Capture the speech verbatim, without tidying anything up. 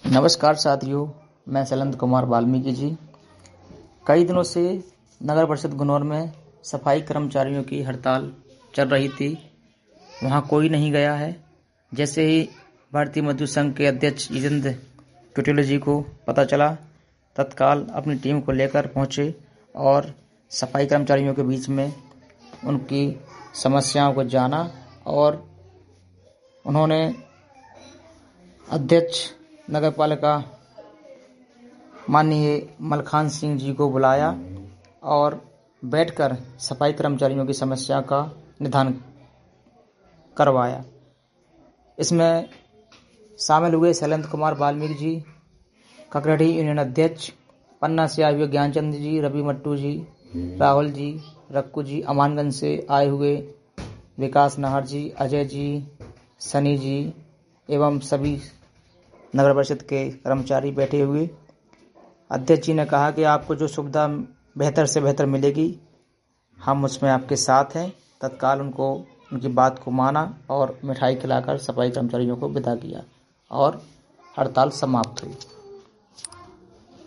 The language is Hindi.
नमस्कार साथियों, मैं शैलेंद्र कुमार वाल्मीकि जी। कई दिनों से नगर परिषद गुन्नौर में सफाई कर्मचारियों की हड़ताल चल रही थी। वहां कोई नहीं गया है। जैसे ही भारतीय मजदूर संघ के अध्यक्ष जितेंद्र टोटेलो जी को पता चला, तत्काल अपनी टीम को लेकर पहुंचे और सफाई कर्मचारियों के बीच में उनकी समस्याओं को जाना और उन्होंने अध्यक्ष नगर पालिका माननीय मलखान सिंह जी को बुलाया और बैठकर सफाई कर्मचारियों की समस्या का निदान करवाया। इसमें शामिल हुए शैलेंद्र कुमार वाल्मीकि जी, ककरड़ी यूनियन अध्यक्ष, पन्ना से आए हुए ज्ञानचंद जी, रवि मट्टू जी, राहुल जी, रक्कू जी, अमानगंज से आए हुए विकास नाहर जी, अजय जी, सनी जी एवं सभी नगर परिषद के कर्मचारी बैठे हुए। अध्यक्ष जी ने कहा कि आपको जो सुविधा बेहतर से बेहतर मिलेगी, हम उसमें आपके साथ हैं। तत्काल उनको उनकी बात को माना और मिठाई खिलाकर सफाई कर्मचारियों को विदा किया और हड़ताल समाप्त हुई।